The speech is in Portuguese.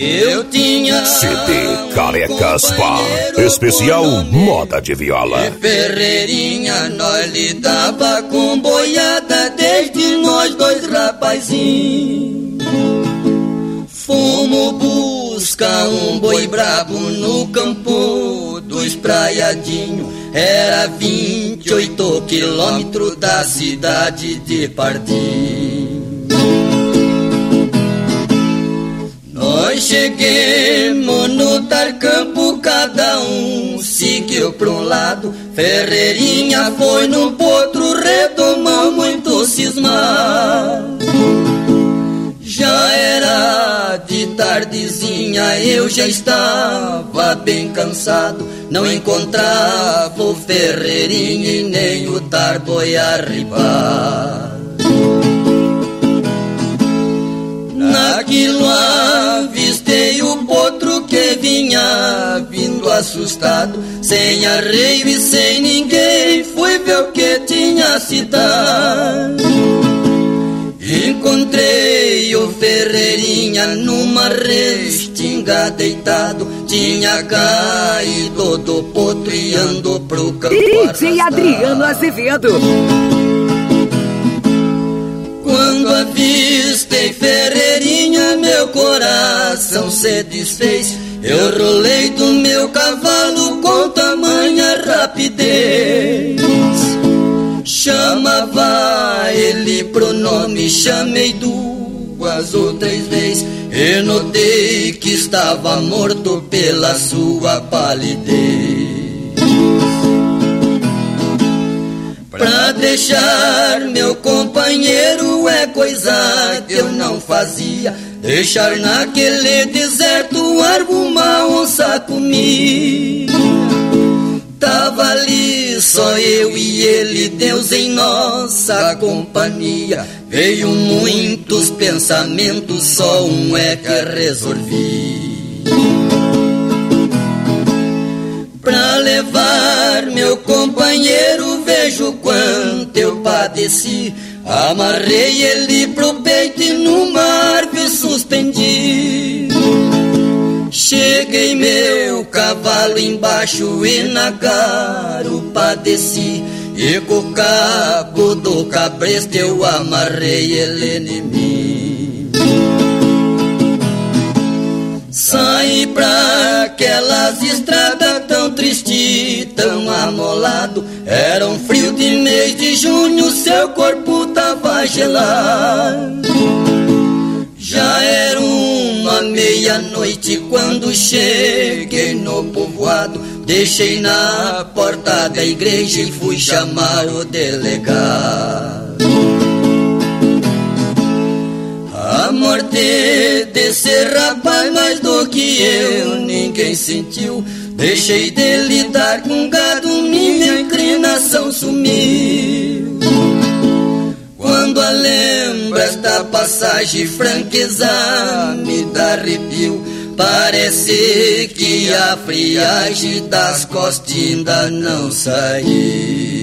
Eu tinha CD Carecas Bar, especial moda de viola. E Ferreirinha nós lidava com boiada desde nós dois rapazinhos. Fomos buscar um boi brabo no campo do espraiadinho. Era 28 quilômetros da cidade de Pardinho. Nós chegamos no Tarcampo, cada um seguiu pra um lado. Ferreirinha foi no potro, redomão muito cismado. Já era de tardezinha, eu já estava bem cansado. Não encontrava o Ferreirinha e nem o Tarboi arribado. Naquilo avistei o potro que vinha vindo assustado, sem arreio e sem ninguém, fui ver o que tinha se dado. Encontrei o Ferreirinha numa restinga deitado, tinha caído do potro e andou pro campo DJ Adriano Azevedo. Quando avistei Ferreirinha, meu coração se desfez. Eu rolei do meu cavalo com tamanha rapidez. Chamava ele pro nome, chamei 2 ou 3 vezes e notei que estava morto pela sua palidez. Pra deixar meu companheiro é coisa que eu não fazia. Deixar naquele deserto alguma onça comia. Tava ali só eu e ele, Deus em nossa companhia. Veio muitos pensamentos, só um é que resolvi. Pra levar meu companheiro, vejo quanto eu padeci. Amarrei ele pro peito e numa árvore suspendi. Cheguei meu cavalo embaixo e na garupa desci. E com o cabo do cabresto eu amarrei ele em mim. Saí pra aquelas estradas tão triste, tão amolado. Era um frio de mês de junho, seu corpo tava gelado. Já era uma meia-noite quando cheguei no povoado. Deixei na porta da igreja e fui chamar o delegado. A morte desse rapaz mais do que eu ninguém sentiu. Deixei de lidar com gado, minha inclinação sumiu. Quando a lembro esta passagem, franqueza me dá arrepio. Parece que a friagem das costas ainda não saiu.